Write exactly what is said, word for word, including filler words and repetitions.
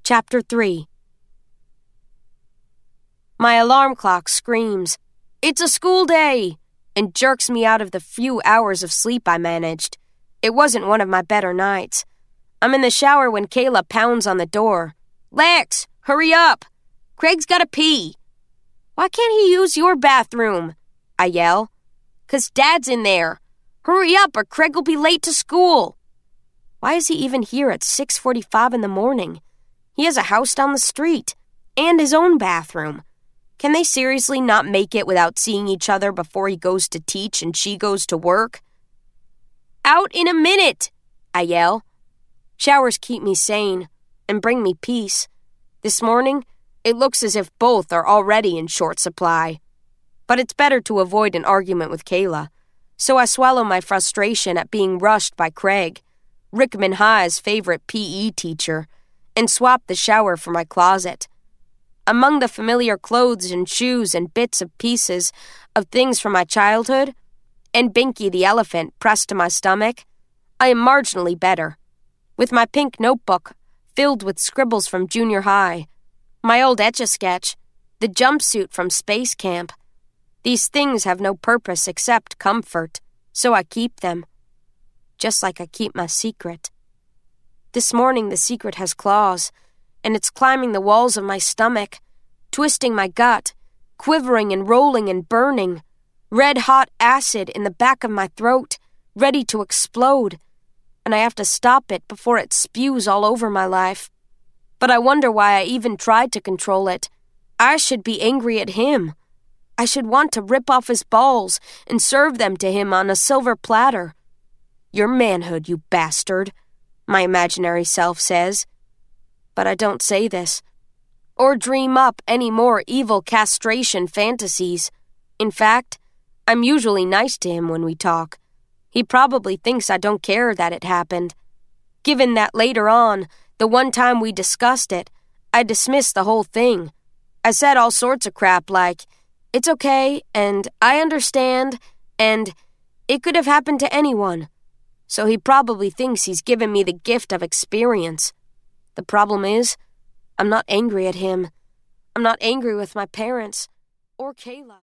Chapter three. My alarm clock screams, "It's a school day!" and jerks me out of the few hours of sleep I managed. It wasn't one of my better nights. I'm in the shower when Kayla pounds on the door. "Lex, hurry up! Craig's gotta pee." "Why can't he use your bathroom?" I yell. "'Cause Dad's in there. Hurry up or Craig will be late to school." Why is he even here at six forty-five in the morning? He has a house down the street and his own bathroom. Can they seriously not make it without seeing each other before he goes to teach and she goes to work? "Out in a minute," I yell. Showers keep me sane and bring me peace. This morning, it looks as if both are already in short supply. But it's better to avoid an argument with Kayla, so I swallow my frustration at being rushed by Craig, Rickman High's favorite P E teacher, and swap the shower for my closet. Among the familiar clothes and shoes and bits of pieces of things from my childhood, and Binky the elephant pressed to my stomach, I am marginally better. With my pink notebook filled with scribbles from junior high, my old Etch-a-Sketch, the jumpsuit from space camp. These things have no purpose except comfort, so I keep them. Just like I keep my secret. This morning the secret has claws, and it's climbing the walls of my stomach, twisting my gut, quivering and rolling and burning, red-hot acid in the back of my throat, ready to explode, and I have to stop it before it spews all over my life. But I wonder why I even tried to control it. I should be angry at him. I should want to rip off his balls and serve them to him on a silver platter. "Your manhood, you bastard," my imaginary self says. But I don't say this, or dream up any more evil castration fantasies. In fact, I'm usually nice to him when we talk. He probably thinks I don't care that it happened. Given that later on, the one time we discussed it, I dismissed the whole thing. I said all sorts of crap like, "It's okay," and "I understand," and "It could have happened to anyone." So he probably thinks he's given me the gift of experience. The problem is, I'm not angry at him. I'm not angry with my parents or Kayla.